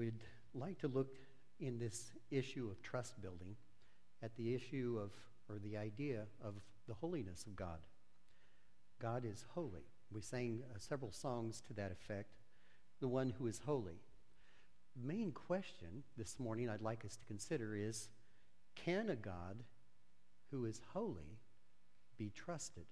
We'd like to look in this issue of trust building at the issue of, or the idea of the holiness of God. God is holy. We sang several songs to that effect, the one who is holy. The main question this morning I'd like us to consider is, can a God who is holy be trusted?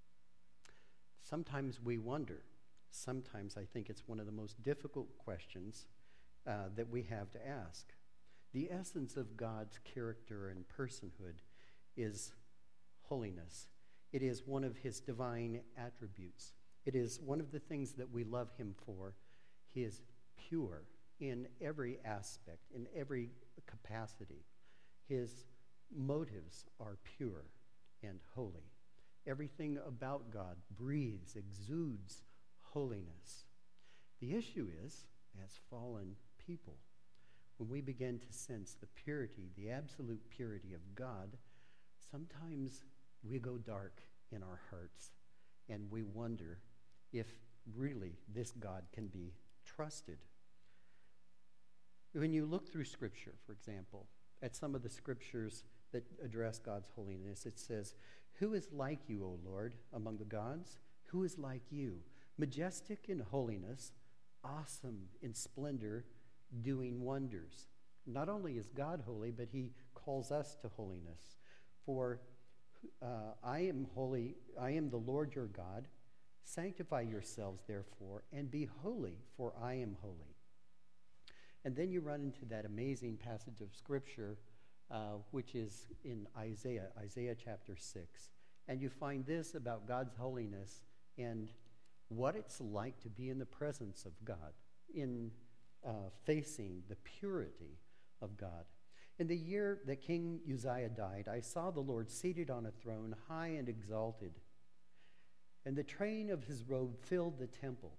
Sometimes we wonder. Sometimes I think it's one of the most difficult questions that we have to ask. The essence of God's character and personhood is holiness. It is one of his divine attributes. It is one of the things that we love him for. He is pure in every aspect, in every capacity. His motives are pure and holy. Everything about God breathes, exudes holiness. The issue is, as fallen people, when we begin to sense the purity, the absolute purity of God, sometimes we go dark in our hearts and we wonder if really this God can be trusted. When you look through Scripture, for example, at some of the Scriptures that address God's holiness, it says, "Who is like you, O Lord, among the gods? Who is like you? Majestic in holiness, awesome in splendor, doing wonders." Not only is God holy, but he calls us to holiness. For I am holy, I am the Lord your God. Sanctify yourselves, therefore, and be holy, for I am holy. And then you run into that amazing passage of Scripture, which is in Isaiah chapter 6. And you find this about God's holiness and what it's like to be in the presence of God, in facing the purity of God. In the year that King Uzziah died, I saw the Lord seated on a throne, high and exalted, and the train of his robe filled the temple.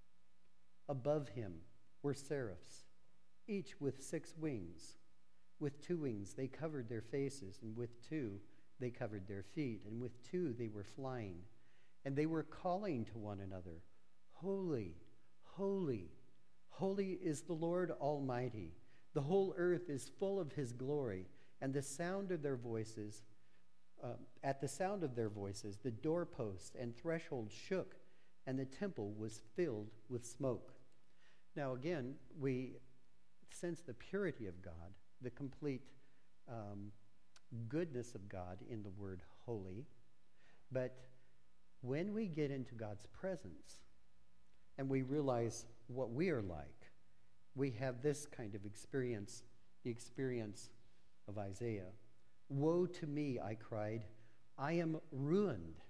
Above him were seraphs, each with 6 wings. With 2 wings they covered their faces, and with 2 they covered their feet, and with 2 they were flying. And they were calling to one another, "Holy, holy, holy is the Lord Almighty. The whole earth is full of his glory." And the sound of their voices, at the sound of their voices, the doorposts and threshold shook, and the temple was filled with smoke. Now again, we sense the purity of God, the complete goodness of God in the word holy. But when we get into God's presence and we realize what we are like, we have this kind of experience, the experience of Isaiah. "Woe to me," I cried, "I am ruined.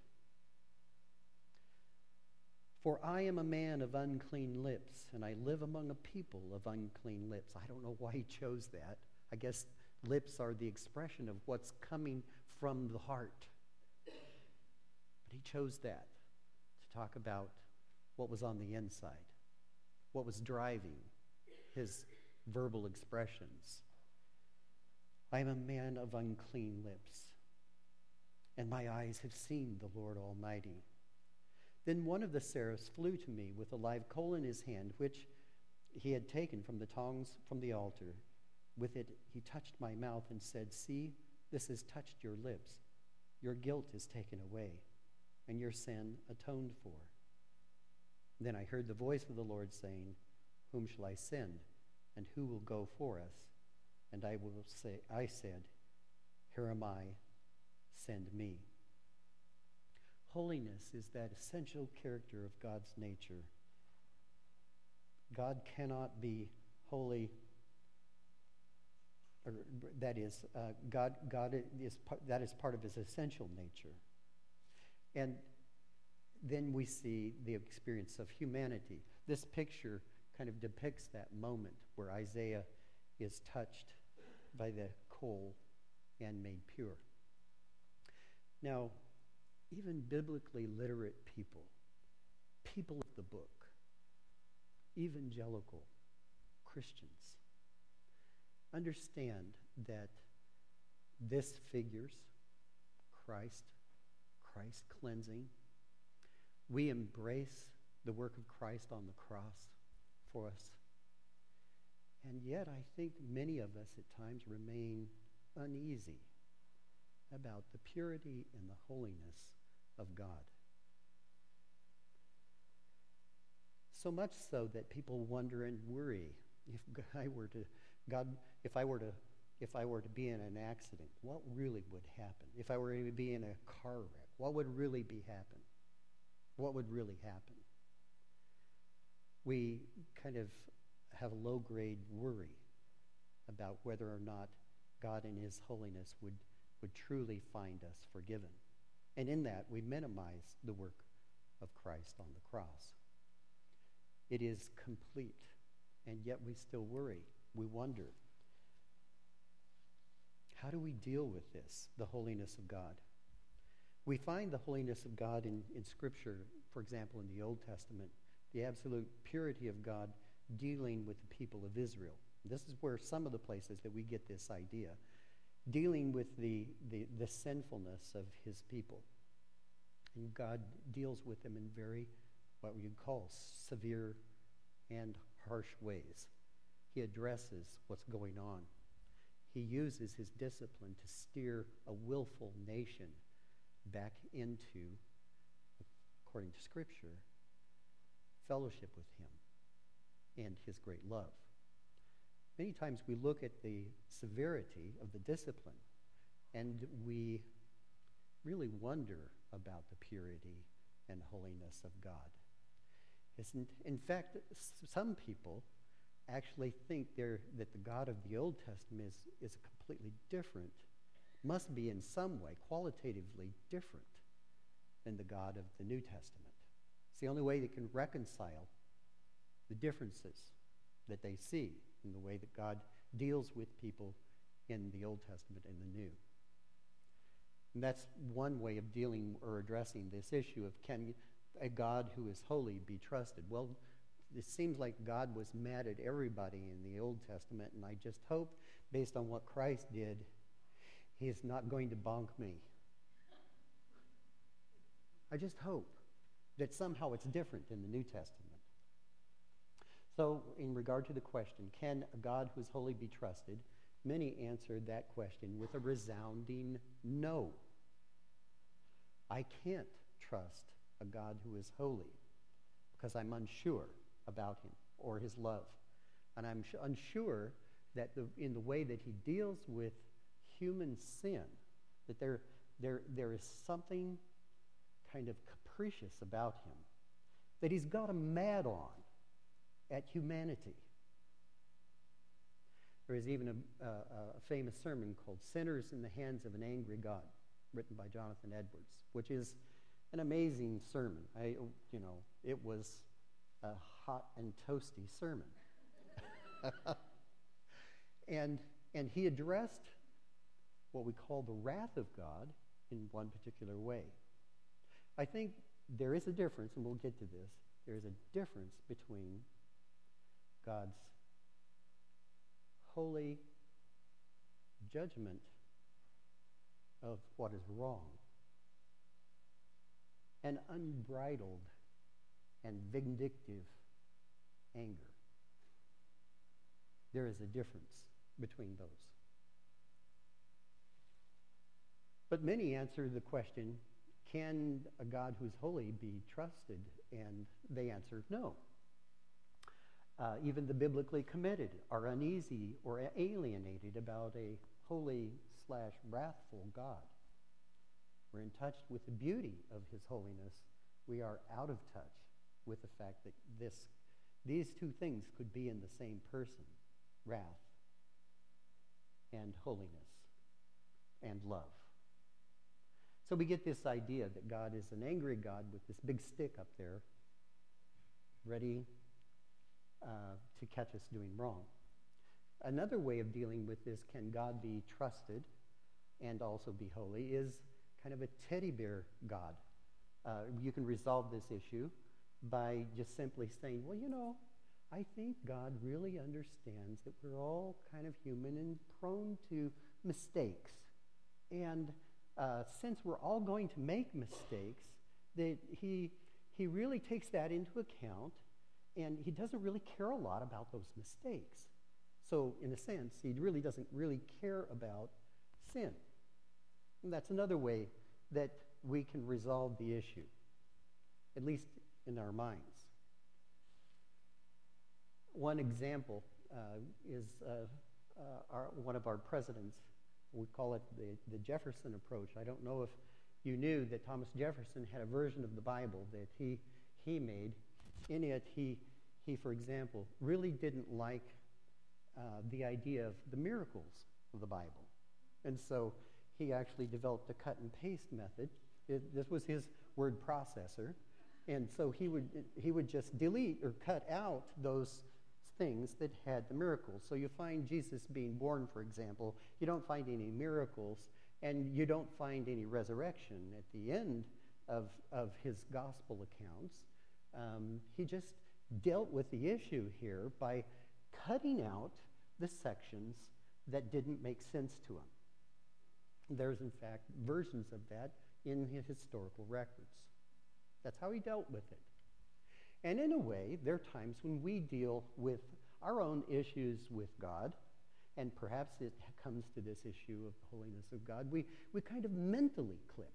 For I am a man of unclean lips, and I live among a people of unclean lips." I don't know why he chose that. I guess lips are the expression of what's coming from the heart. But he chose that to talk about what was on the inside, what was driving his verbal expressions. "I am a man of unclean lips, and my eyes have seen the Lord Almighty." Then one of the seraphs flew to me with a live coal in his hand, which he had taken from the tongs from the altar. With it he touched my mouth and said, "See, this has touched your lips. Your guilt is taken away, and your sin atoned for." Then I heard the voice of the Lord saying, "Whom shall I send, and who will go for us?" And I said, "Here am I, send me." Holiness is that essential character of God's nature. God cannot be holy, or that is, that is part of his essential nature. And then we see the experience of humanity. This picture kind of depicts that moment where Isaiah is touched by the coal and made pure. Now, even biblically literate people of the book, evangelical Christians, understand that this figures Christ cleansing. We embrace the work of Christ on the cross for us. And yet I think many of us at times remain uneasy about the purity and the holiness of God. So much so that people wonder and worry, if I were to be in an accident, what really would happen? If I were to be in a car wreck, what would really happen? What would really happen? We kind of have a low-grade worry about whether or not God in his holiness would truly find us forgiven. And in that, we minimize the work of Christ on the cross. It is complete, and yet we still worry. We wonder. How do we deal with this, the holiness of God? We find the holiness of God in Scripture, for example, in the Old Testament, the absolute purity of God dealing with the people of Israel. This is where some of the places that we get this idea, dealing with the sinfulness of his people. And God deals with them in very, what we would call, severe and harsh ways. He addresses what's going on. He uses his discipline to steer a willful nation back into, according to Scripture, fellowship with him and his great love. Many times we look at the severity of the discipline and we really wonder about the purity and holiness of God. In fact, some people actually think that the God of the Old Testament is completely different, must be in some way qualitatively different than the God of the New Testament. It's the only way they can reconcile the differences that they see in the way that God deals with people in the Old Testament and the New. And that's one way of dealing or addressing this issue of can a God who is holy be trusted? Well, it seems like God was mad at everybody in the Old Testament, and I just hope, based on what Christ did, he is not going to bonk me. I just hope that somehow it's different in the New Testament. So, in regard to the question, can a God who is holy be trusted? Many answered that question with a resounding no. I can't trust a God who is holy because I'm unsure about him or his love. And I'm unsure that in the way that he deals with human sin, that there is something kind of capricious about him, that he's got a mad on at humanity. There is even a famous sermon called Sinners in the Hands of an Angry God, written by Jonathan Edwards, which is an amazing sermon. It was a hot and toasty sermon. and he addressed what we call the wrath of God in one particular way. I think there is a difference, and we'll get to this. There is a difference between God's holy judgment of what is wrong and unbridled and vindictive anger. There is a difference between those. But many answer the question, can a God who's holy be trusted? And they answer no. Even the biblically committed are uneasy or alienated about a holy/wrathful God. We're in touch with the beauty of his holiness. We are out of touch with the fact that these two things could be in the same person, wrath and holiness and love. So we get this idea that God is an angry God with this big stick up there, ready to catch us doing wrong. Another way of dealing with this, can God be trusted and also be holy, is kind of a teddy bear God. You can resolve this issue by just simply saying, well, I think God really understands that we're all kind of human and prone to mistakes. And since we're all going to make mistakes, that he really takes that into account, and he doesn't really care a lot about those mistakes. So in a sense, he really doesn't really care about sin. And that's another way that we can resolve the issue, at least in our minds. One example is one of our presidents. We call it the Jefferson approach. I don't know if you knew that Thomas Jefferson had a version of the Bible that he made. In it, he, for example, really didn't like the idea of the miracles of the Bible. And so he actually developed a cut and paste method. This was his word processor. And so he would just delete or cut out those things that had the miracles. So you find Jesus being born, for example. You don't find any miracles, and you don't find any resurrection at the end of his gospel accounts. He just dealt with the issue here by cutting out the sections that didn't make sense to him. There's, in fact, versions of that in his historical records. That's how he dealt with it. And in a way, there are times when we deal with our own issues with God, and perhaps it comes to this issue of the holiness of God, we kind of mentally clip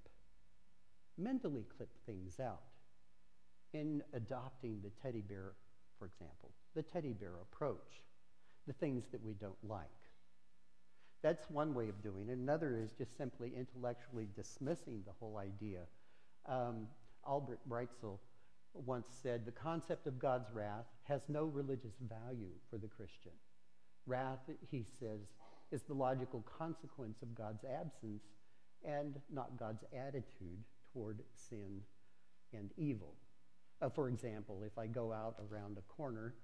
things out in adopting the teddy bear, for example, the teddy bear approach, the things that we don't like. That's one way of doing it. Another is just simply intellectually dismissing the whole idea. Albert Breitzel once said, the concept of God's wrath has no religious value for the Christian. Wrath, he says, is the logical consequence of God's absence and not God's attitude toward sin and evil. For example, if I go out around a corner,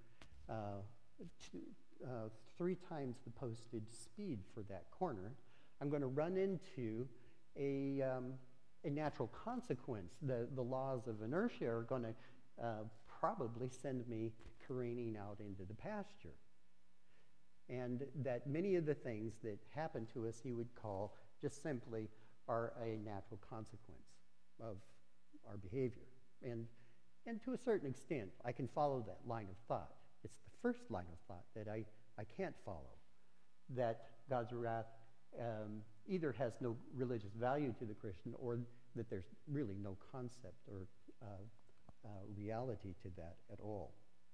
3 times the posted speed for that corner, I'm going to run into a natural consequence. The laws of inertia are going to probably send me careening out into the pasture. And that many of the things that happen to us he would call just simply are a natural consequence of our behavior. And to a certain extent, I can follow that line of thought. It's the first line of thought that I can't follow, that God's wrath either has no religious value to the Christian or that there's really no concept or reality to that at all.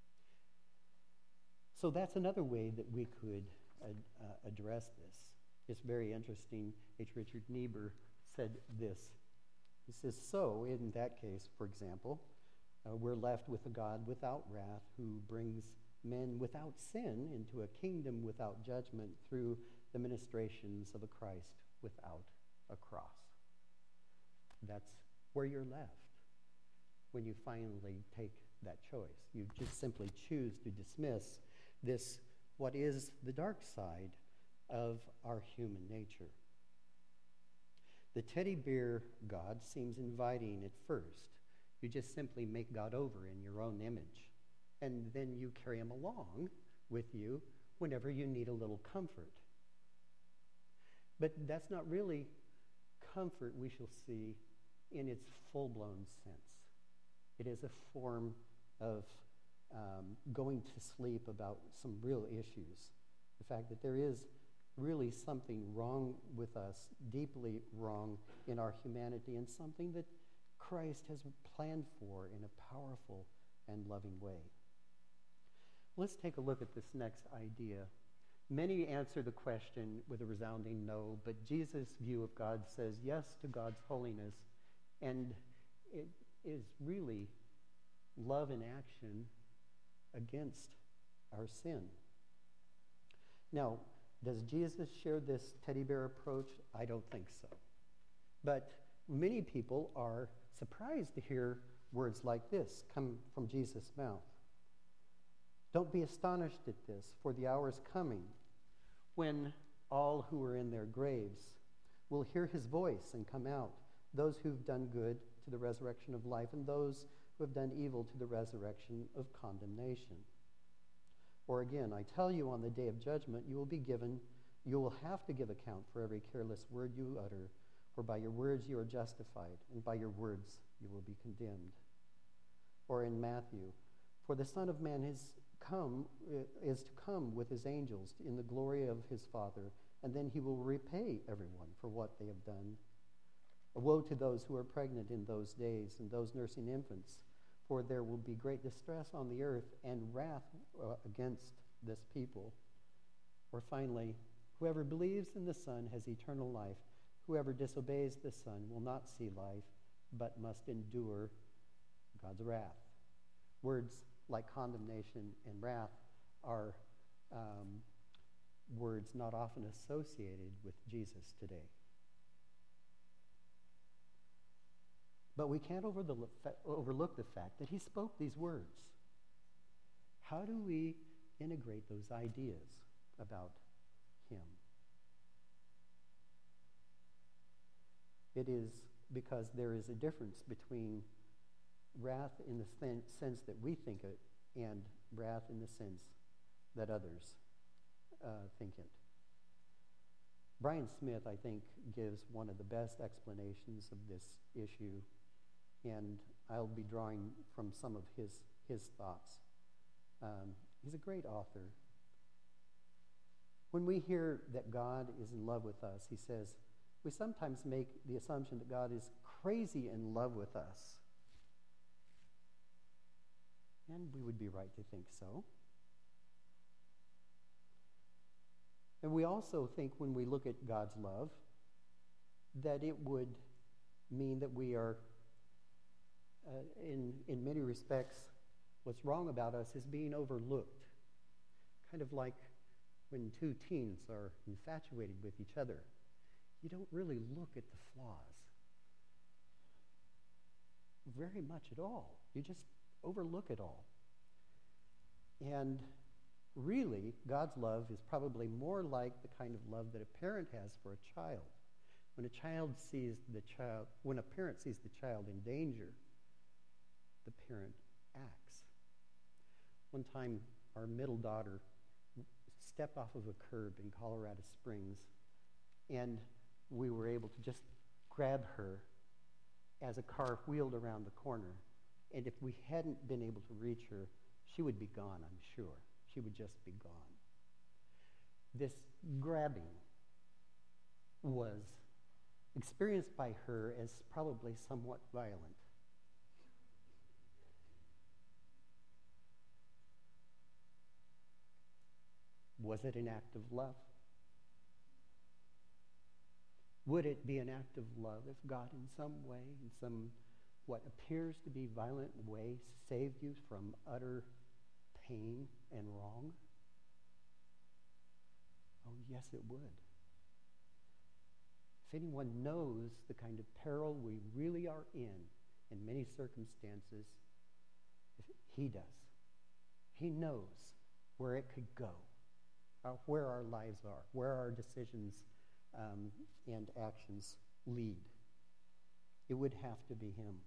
So that's another way that we could address this. It's very interesting. H. Richard Niebuhr said this. He says, so in that case, for example, we're left with a God without wrath who brings men without sin into a kingdom without judgment through the ministrations of a Christ without a cross. That's where you're left when you finally take that choice. You just simply choose to dismiss this, what is the dark side of our human nature. The teddy bear God seems inviting at first. You just simply make God over in your own image, and then you carry him along with you whenever you need a little comfort. But that's not really comfort we shall see in its full-blown sense. It is a form of going to sleep about some real issues. The fact that there is really something wrong with us, deeply wrong in our humanity, and something that Christ has planned for in a powerful and loving way. Let's take a look at this next idea. Many answer the question with a resounding no, but Jesus' view of God says yes to God's holiness, and it is really love in action against our sin. Now, does Jesus share this teddy bear approach? I don't think so. But many people are surprised to hear words like this come from Jesus' mouth. Don't be astonished at this, for the hour is coming when all who are in their graves will hear his voice and come out, those who've done good to the resurrection of life, and those who have done evil to the resurrection of condemnation. Or again, I tell you, on the day of judgment, you will have to give account for every careless word you utter, for by your words you are justified, and by your words you will be condemned. Or in Matthew, for the Son of Man has is to come with his angels in the glory of his Father, and then he will repay everyone for what they have done. Woe to those who are pregnant in those days and those nursing infants, for there will be great distress on the earth and wrath against this people. Or finally, whoever believes in the Son has eternal life. Whoever disobeys the Son will not see life, but must endure God's wrath. Words like condemnation and wrath are words not often associated with Jesus today. But we can't overlook the fact that he spoke these words. How do we integrate those ideas about him? It is because there is a difference between wrath in the sense that we think it and wrath in the sense that others think it. Brian Smith, I think, gives one of the best explanations of this issue, and I'll be drawing from some of his thoughts. He's a great author. When we hear that God is in love with us, he says, we sometimes make the assumption that God is crazy in love with us. And we would be right to think so. And we also think when we look at God's love that it would mean that we are, in many respects, what's wrong about us is being overlooked. Kind of like when two teens are infatuated with each other. You don't really look at the flaws very much at all. You just overlook it all. And really, God's love is probably more like the kind of love that a parent has for a child. When a parent sees the child in danger, the parent acts. One time, our middle daughter stepped off of a curb in Colorado Springs, and we were able to just grab her as a car wheeled around the corner. And if we hadn't been able to reach her, she would be gone, I'm sure. She would just be gone. This grabbing was experienced by her as probably somewhat violent. Was it an act of love? Would it be an act of love if God in some way, in some what appears to be violent way, saved you from utter pain and wrong? Oh, yes, it would. If anyone knows the kind of peril we really are in many circumstances, he does. He knows where it could go, where our lives are, where our decisions and actions lead. It would have to be him.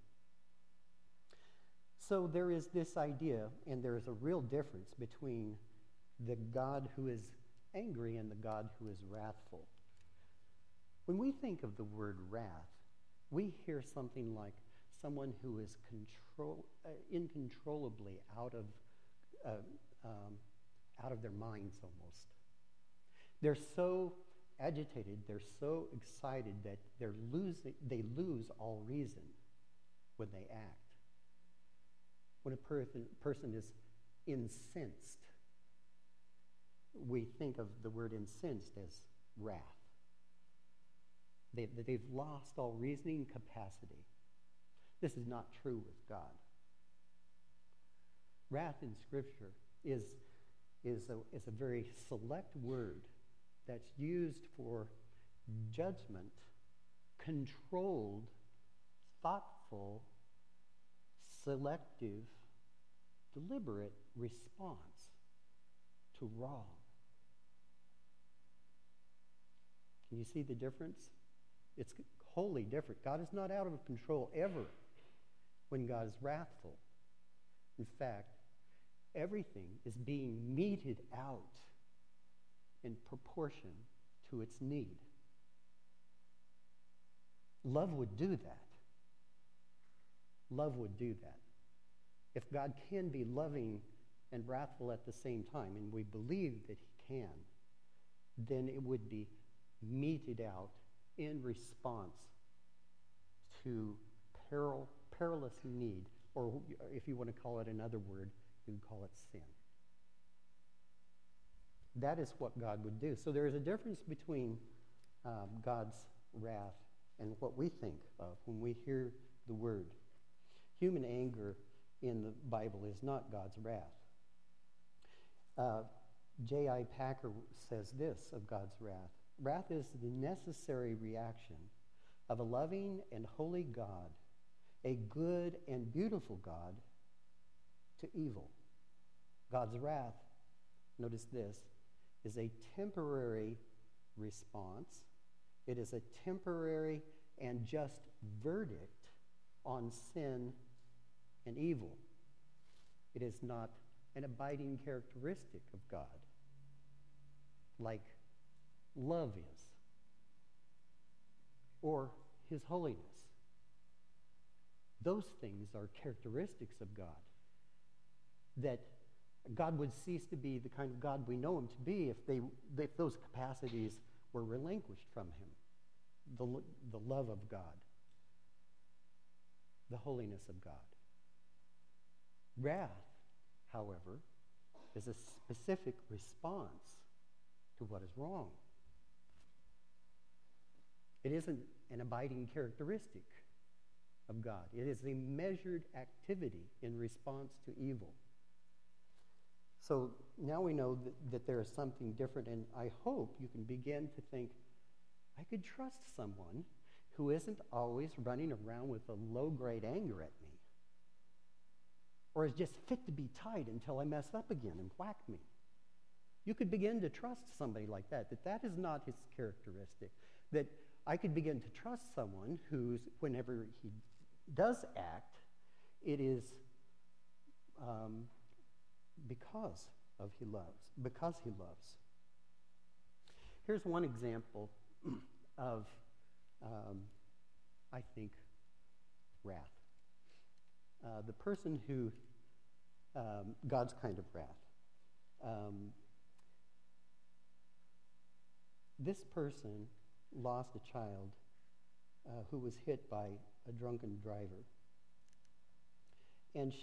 So there is this idea, and there is a real difference between the God who is angry and the God who is wrathful. When we think of the word wrath, we hear something like someone who is incontrollably out of their minds almost. They're so agitated, they're so excited that they lose all reason when they act. When a person is incensed, we think of the word incensed as wrath. They've lost all reasoning capacity. This is not true with God. Wrath in Scripture is a very select word that's used for judgment, controlled, thoughtful, selective, deliberate response to wrong. Can you see the difference? It's wholly different. God is not out of control ever when God is wrathful. In fact, everything is being meted out in proportion to its need. Love would do that. Love would do that. If God can be loving and wrathful at the same time, and we believe that he can, then it would be meted out in response to perilous need, or if you want to call it another word, you can call it sin. That is what God would do. So there is a difference between God's wrath and what we think of when we hear the word. Human anger in the Bible is not God's wrath. J.I. Packer says this of God's wrath: wrath is the necessary reaction of a loving and holy God, a good and beautiful God, to evil. God's wrath, notice this, is a temporary response. It is a temporary and just verdict on sin and evil. It is not an abiding characteristic of God, like love is, or his holiness. Those things are characteristics of God, that God would cease to be the kind of God we know him to be if those capacities were relinquished from him. The love of God, the holiness of God. Wrath, however, is a specific response to what is wrong. It isn't an abiding characteristic of God. It is a measured activity in response to evil. So now we know that there is something different, and I hope you can begin to think, I could trust someone who isn't always running around with a low-grade anger at me, or is just fit to be tied until I mess up again and whack me. You could begin to trust somebody like that is not his characteristic, that I could begin to trust someone who's, whenever he does act, it is because he loves. Here's one example of, I think, wrath. The person who, God's kind of wrath. This person lost a child who was hit by a drunken driver. And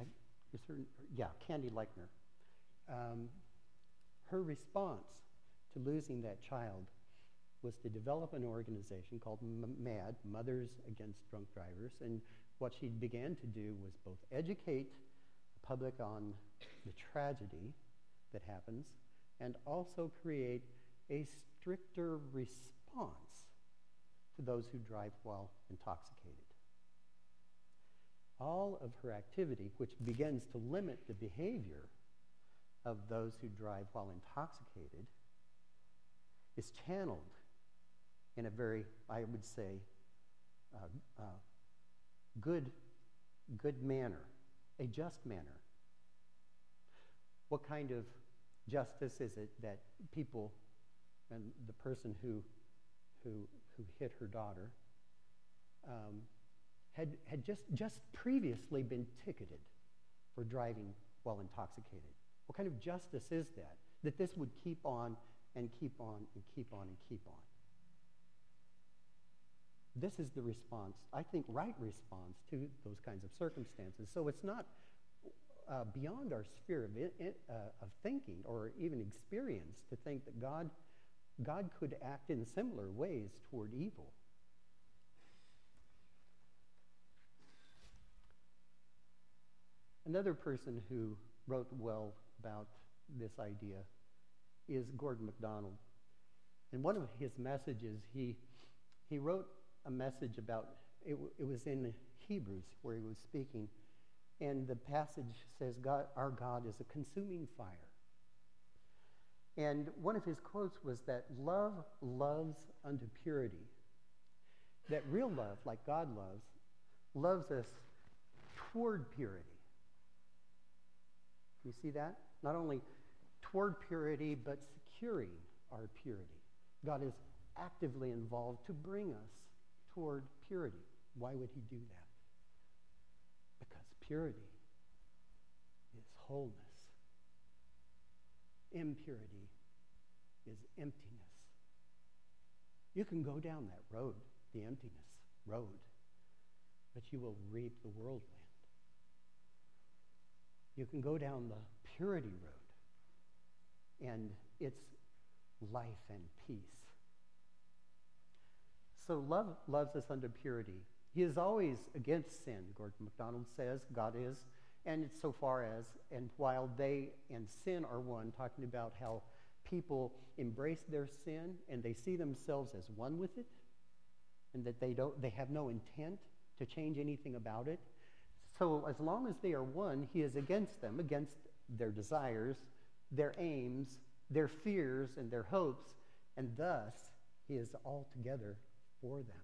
Candy Leichner. Her response to losing that child was to develop an organization called MAD, Mothers Against Drunk Drivers. And what she began to do was both educate the public on the tragedy that happens and also create a stricter response to those who drive while intoxicated. All of her activity, which begins to limit the behavior of those who drive while intoxicated, is channeled in a very, I would say, good manner, a just manner. What kind of justice is it that people, and the person who hit her daughter, had just previously been ticketed for driving while intoxicated? What kind of justice is that? That this would keep on and keep on and keep on and keep on. This is the response, I think, right response to those kinds of circumstances. So it's not beyond our sphere of thinking or even experience to think that God could act in similar ways toward evil. Another person who wrote well about this idea is Gordon MacDonald. In one of his messages, he wrote a message about, it was in Hebrews where he was speaking, and the passage says, our God is a consuming fire. And one of his quotes was that love loves unto purity. That real love, like God loves us toward purity. You see that? Not only toward purity, but securing our purity. God is actively involved to bring us toward purity. Why would he do that? Because purity is wholeness impurity is emptiness. You can go down that road, the emptiness road, but you will reap the whirlwind. You can go down the purity road, and it's life and peace. So love loves us unto purity. He is always against sin, Gordon MacDonald says, God is, and it's so far as, and while they and sin are one, talking about how people embrace their sin and they see themselves as one with it, and that they have no intent to change anything about it. So as long as they are one, he is against them, against their desires, their aims, their fears, and their hopes, and thus he is altogether for them.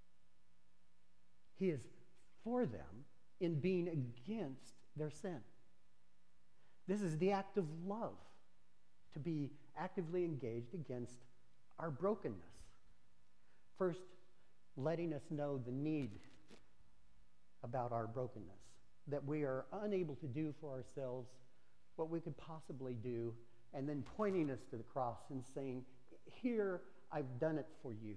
He is for them in being against their sin. This is the act of love, to be actively engaged against our brokenness. First, letting us know the need about our brokenness, that we are unable to do for ourselves what we could possibly do, and then pointing us to the cross and saying, here, I've done it for you.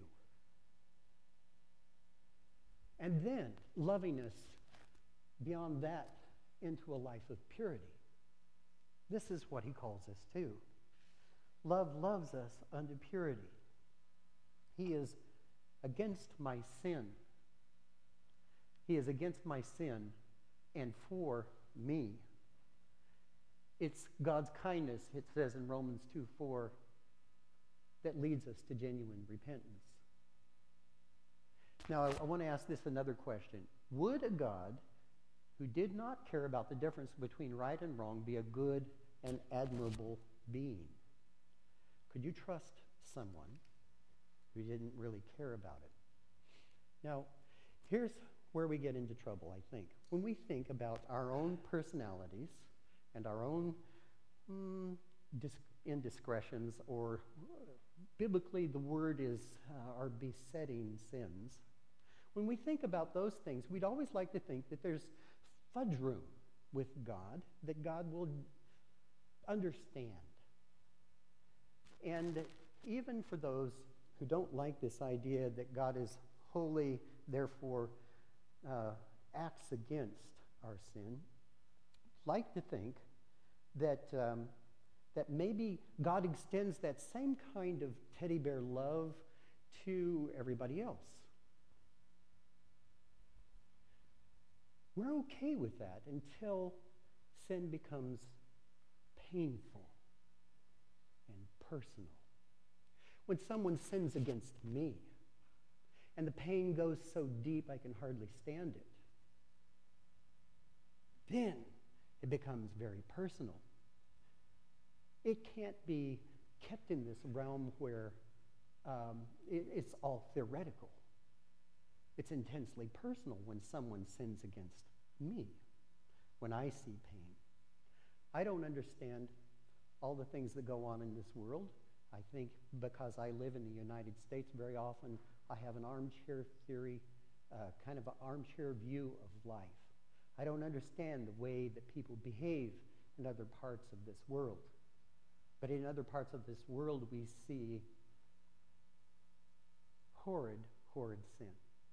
And then loving us beyond that into a life of purity. This is what he calls us to. Love loves us unto purity. He is against my sin. He is against my sin and for me. It's God's kindness, it says in Romans 2:4, that leads us to genuine repentance. Now, I want to ask this another question. Would a God who did not care about the difference between right and wrong be a good and admirable being? Could you trust someone who didn't really care about it? Now, here's where we get into trouble, I think. When we think about our own personalities and our own indiscretions, or biblically the word is our besetting sins. When we think about those things, we'd always like to think that there's fudge room with God, that God will understand. And even for those who don't like this idea that God is holy, therefore acts against our sin, like to think that that maybe God extends that same kind of teddy bear love to everybody else. We're okay with that until sin becomes painful and personal. When someone sins against me, and the pain goes so deep I can hardly stand it, then it becomes very personal. It can't be kept in this realm where it's all theoretical. It's intensely personal when someone sins against me, when I see pain. I don't understand all the things that go on in this world. I think because I live in the United States, very often I have an armchair theory, kind of an armchair view of life. I don't understand the way that people behave in other parts of this world. But in other parts of this world, we see horrid, horrid sin.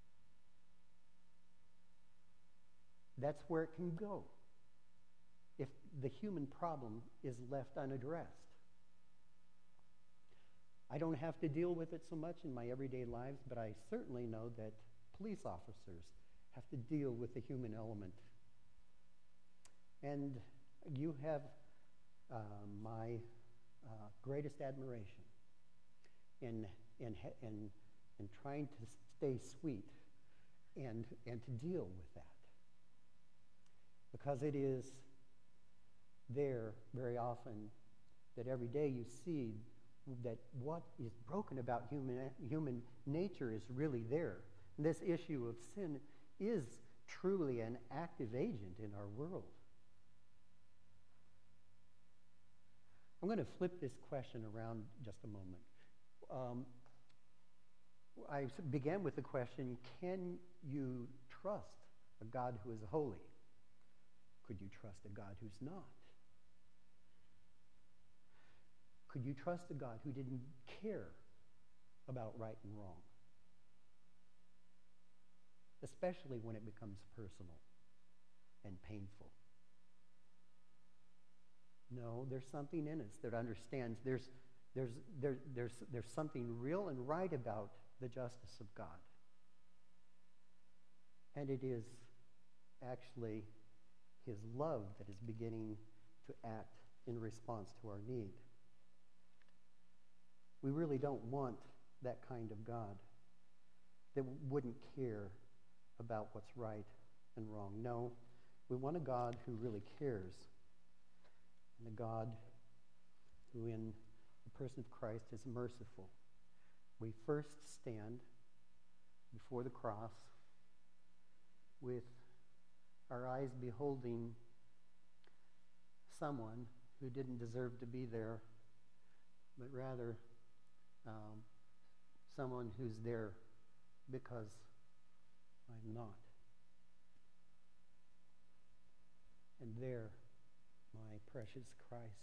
That's where it can go if the human problem is left unaddressed. I don't have to deal with it so much in my everyday lives, but I certainly know that police officers have to deal with the human element. And you have my greatest admiration in trying to stay sweet and to deal with that. Because it is there very often that every day you see that what is broken about human nature is really there. And this issue of sin is truly an active agent in our world. I'm going to flip this question around just a moment. I began with the question, can you trust a God who is holy? Could you trust a God who's not? Could you trust a God who didn't care about right and wrong? Especially when it becomes personal and painful. No, there's something in us that understands there's something real and right about the justice of God. And it is actually his love that is beginning to act in response to our need. We really don't want that kind of God that wouldn't care about what's right and wrong. No, we want a God who really cares, and a God who in the person of Christ is merciful. We first stand before the cross with our eyes beholding someone who didn't deserve to be there, but rather someone who's there because I'm not. And there, my precious Christ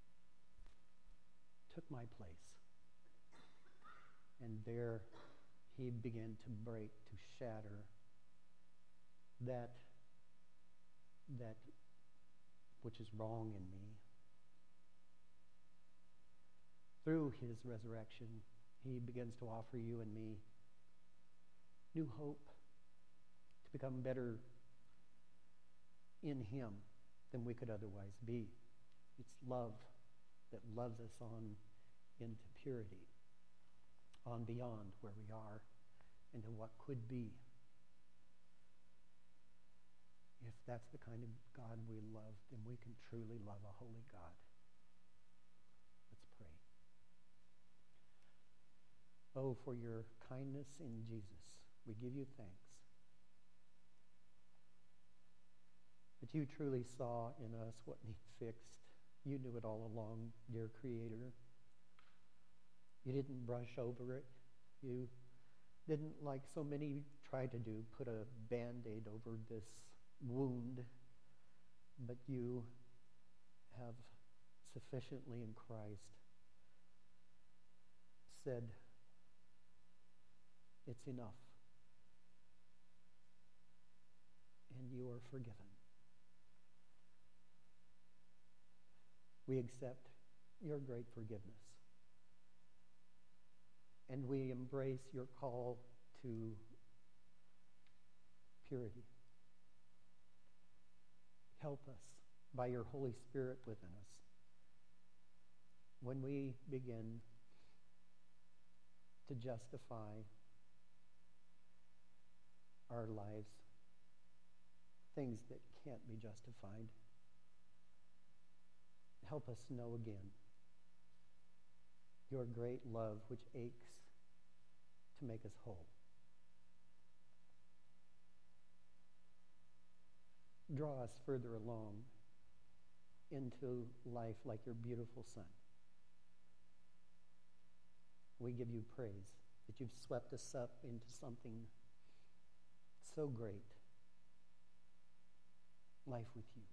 took my place. And there he began to break, to shatter that which is wrong in me. Through his resurrection, he begins to offer you and me new hope to become better in him than we could otherwise be. It's love that loves us on into purity, on beyond where we are, into what could be. If that's the kind of God we love, then we can truly love a holy God. Let's pray. Oh, for your kindness in Jesus, we give you thanks. That you truly saw in us what needs fixed. You knew it all along, dear Creator. You didn't brush over it. You didn't, like so many try to do, put a Band-Aid over this wound. But you have sufficiently in Christ said, it's enough. And you are forgiven. We accept your great forgiveness. And we embrace your call to purity. Help us by your Holy Spirit within us when we begin to justify our lives, things that can't be justified. Help us know again your great love which aches to make us whole. Draw us further along into life like your beautiful Son. We give you praise that you've swept us up into something so great, life with you.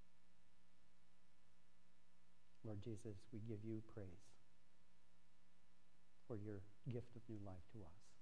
Lord Jesus, we give you praise for your gift of new life to us.